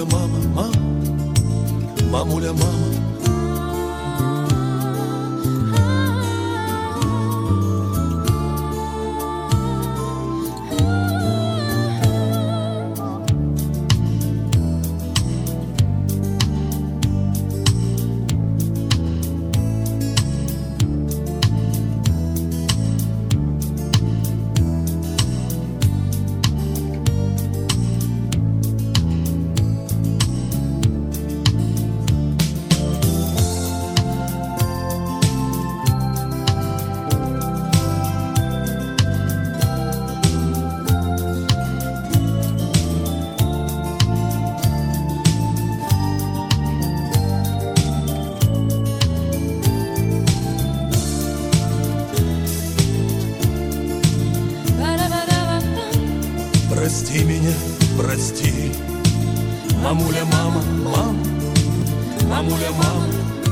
Мамуля, мама, мама, мамуля, мама. Прости меня, прости, мамуля, мама, мама, мамуля, мама.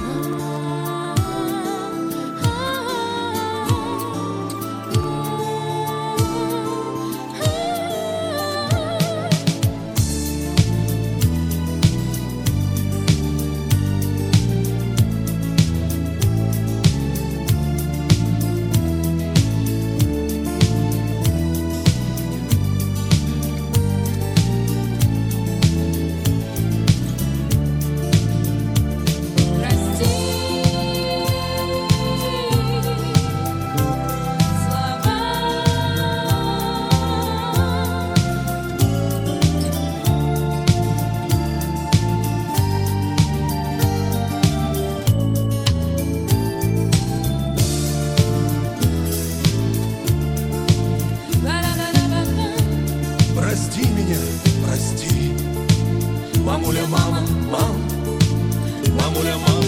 Прости меня, прости, мамуля, мама, мама, мамуля, мама.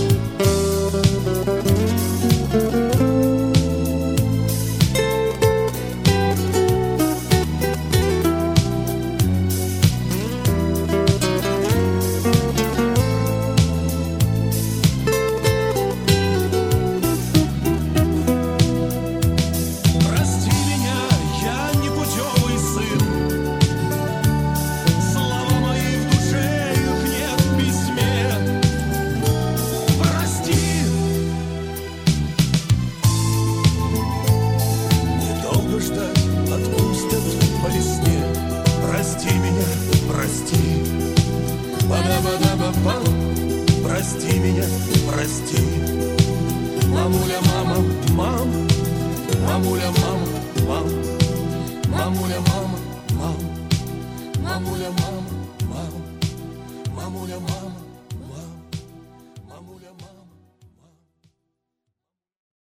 Отпустят по весне. Прости меня, прости, ба-да-ба-да-ба-ба. Прости меня, прости, мамуля, мама, мам, мамуля, мама, мам, мамуля, мама, мам, мамуля, мама, мам, мамуля, мама.